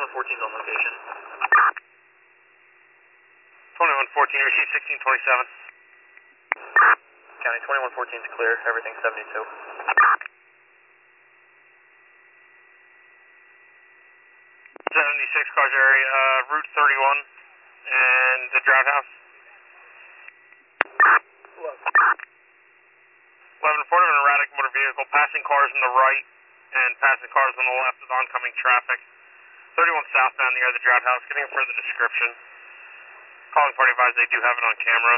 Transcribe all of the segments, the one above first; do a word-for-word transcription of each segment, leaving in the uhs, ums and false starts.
twenty-one fourteen is on location. twenty-one fourteen, receive sixteen twenty-seven. County twenty-one fourteen is clear, everything seventy-two. seventy-six cars area, uh, Route thirty-one and the drought house. eleven Ford of an erratic motor vehicle, passing cars on the right and passing cars on the left with oncoming traffic. thirty-one southbound near the drought house, getting a further description. Calling party advised they do have it on camera.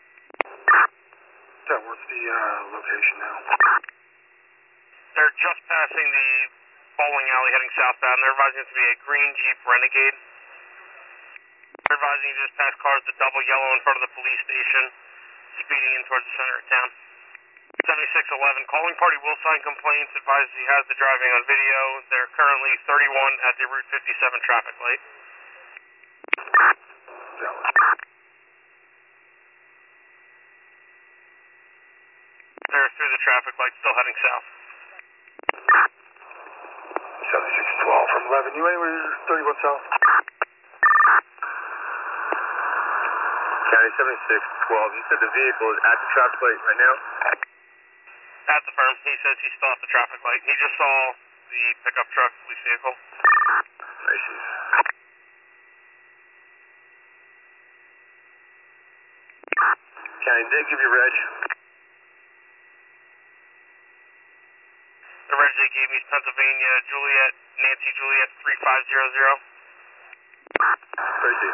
Yeah, what's the uh, location now? They're just passing the bowling alley heading southbound. They're advising it to be a green Jeep Renegade. They're advising you just pass cars to double yellow in front of the police station, speeding in towards the center of town. seventy-six eleven, calling party will sign complaints, advised he has the driving on video. They're currently thirty-one at the Route fifty-seven traffic light. They're through the traffic light, still heading south. seventy-six twelve from eleven, you anywhere thirty-one south? County seventy-six twelve, you said the vehicle is at the traffic light right now? At the firm, he says he's still at the traffic light. He just saw the pickup truck, police vehicle. I see. County, did they give you reg? The reg they gave me is Pennsylvania, Juliet, Nancy Juliet three five zero zero. Tracy.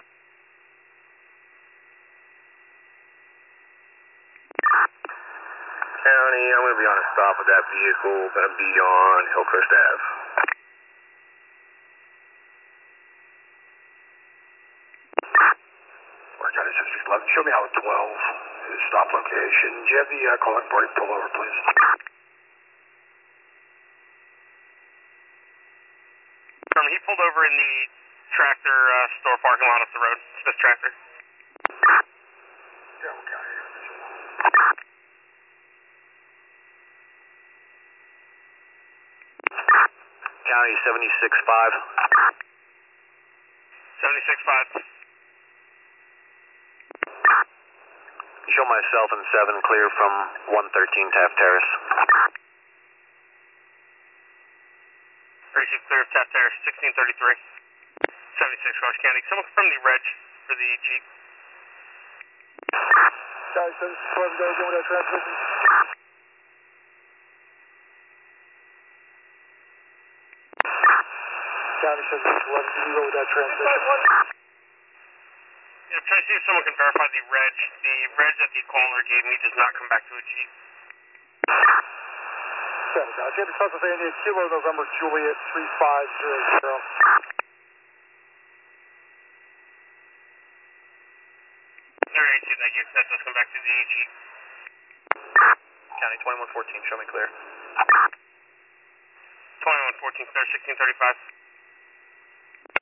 County, I'm going to be on a stop with that vehicle, going to be on Hillcrest Ave. Well, County seventy-six eleven, show me how at twelve is stop location. Do you have the uh, calling party pull over, please? Um, he pulled over in the tractor uh, store parking lot up the road, Smith Tractor. Yeah, we're County. County seventy-six five. seventy-six five. Show myself and seven clear from one thirteen Taft Terrace. Receive clear of Taft Terrace, sixteen thirty-three. seventy-six Rush County. Someone from the reg for the Jeep. County seventy-six eleven, go again with that transmission. County seventy-six eleven, can you go with that transmission? Yeah, I'm trying to see if someone can verify the reg. The reg that the caller gave me does not come back to a Jeep. Seven, guys. James, Pennsylvania, Kilo November Juliet three five zero zero. Alright, see that you that does come back to the Jeep. County twenty-one fourteen, show me clear. twenty-one fourteen, clear, sixteen thirty-five.